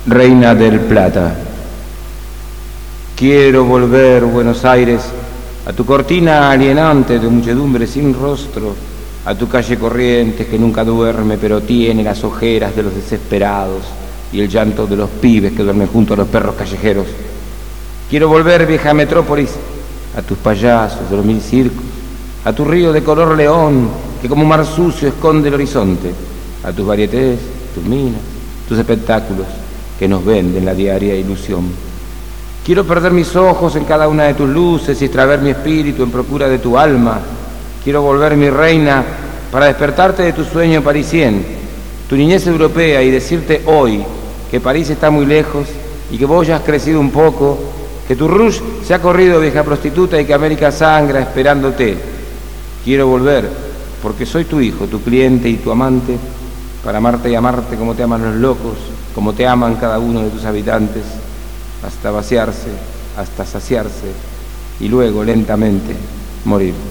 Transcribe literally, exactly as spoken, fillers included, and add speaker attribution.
Speaker 1: Reina del Plata. Quiero volver, Buenos Aires, a tu cortina alienante de muchedumbre sin rostro, a tu calle Corrientes que nunca duerme pero tiene las ojeras de los desesperados y el llanto de los pibes que duermen junto a los perros callejeros. Quiero volver, vieja metrópolis, a tus payasos de los mil circos, a tu río de color león que como un mar sucio esconde el horizonte, a tus varietés, tus minas, tus espectáculos que nos venden la diaria ilusión. Quiero perder mis ojos en cada una de tus luces y extraer mi espíritu en procura de tu alma. Quiero volver, mi reina, para despertarte de tu sueño parisien, tu niñez europea, y decirte hoy que París está muy lejos y que vos ya has crecido un poco, que tu rouge se ha corrido, vieja prostituta, y que América sangra esperándote. Quiero volver porque soy tu hijo, tu cliente y tu amante, para amarte y amarte como te aman los locos, como te aman cada uno de tus habitantes, hasta vaciarse, hasta saciarse y luego lentamente morir.